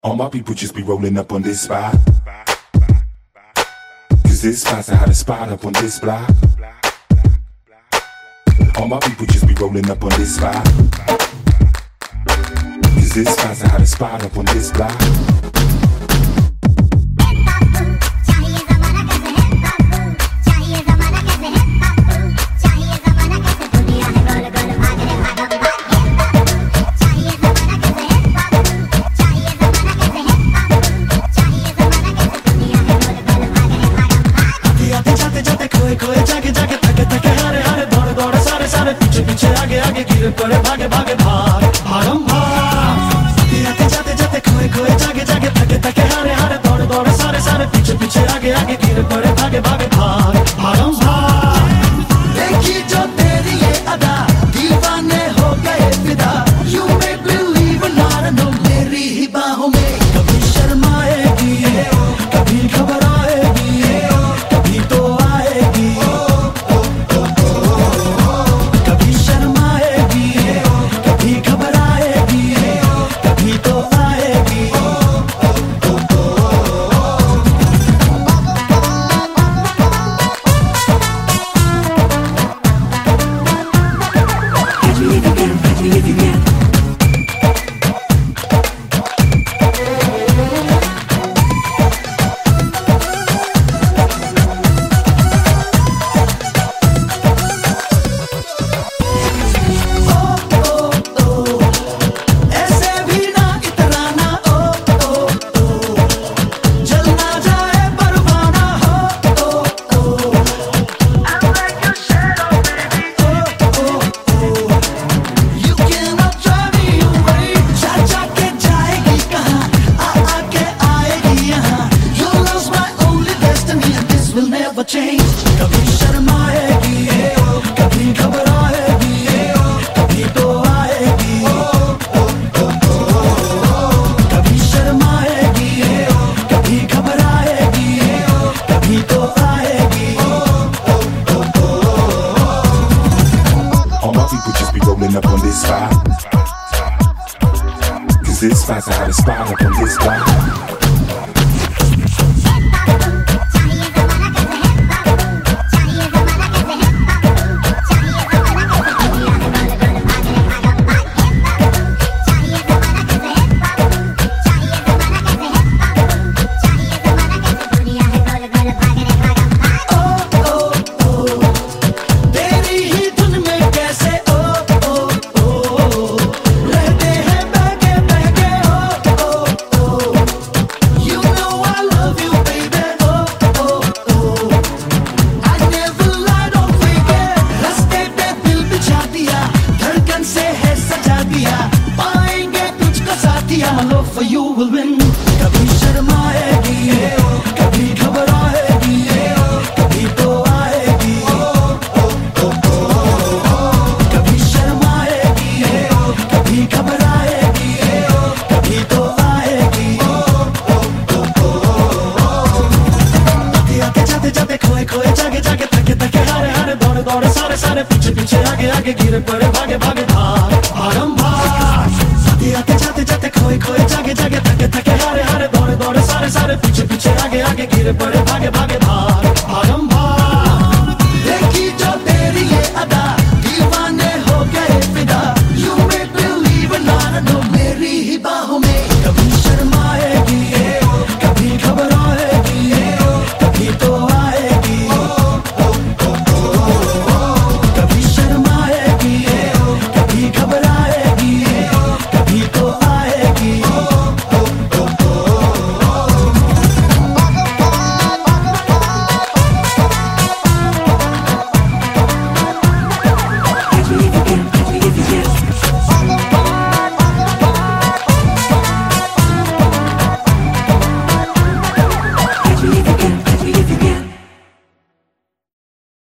All my people just be rolling up on this spot. Cause this spot's a hottest spot up on this block. All my people just be rolling up on this spot. Cause this spot's a hottest spot up on this block. पड़े भागे भागे भाग भागम भाग आते जाते जाते खोए खोए जागे जागे थके थके हारे हारे दौड़े दौड़े सारे सारे पीछे पीछे आगे आगे गिर पड़े भागे भागे भाग भागम भाग देखी जो तेरी ये अदा दीवाने हो गए फिदा You may believe or not no मेरी ही बाहों में कभी शर्माएगी कभी घबराएगी कभी तो आएगी कभी शर्माएगी कभी घबराएगी कभी तो आएगी change कभी शर्माएगी कभी घबराएगी कभी तो आएगी कभी शर्माएगी कभी घबराएगी कभी तो आएगी All my people just be rolling up on this spot. Cause this spot's a hottest spot up on this block. My love for you will win. कभी शर्माएगी कभी घबराएगी कभी तो आएगी कभी शर्माएगी कभी घबराएगी कभी तो आएगी आते आते जाते जाते खोए खोए जागे जागे थके थके हारे हारे दौड़े दौड़े सारे सारे पीछे पीछे आगे आगे गिरे पड़े भागे भागे भाग भागम भाग आते जाते जाते खोए खोए जागे जागे थके थके हारे हारे दौड़े दौड़े सारे सारे पीछे पीछे आगे आगे गिरे पड़े भागे भागे भाग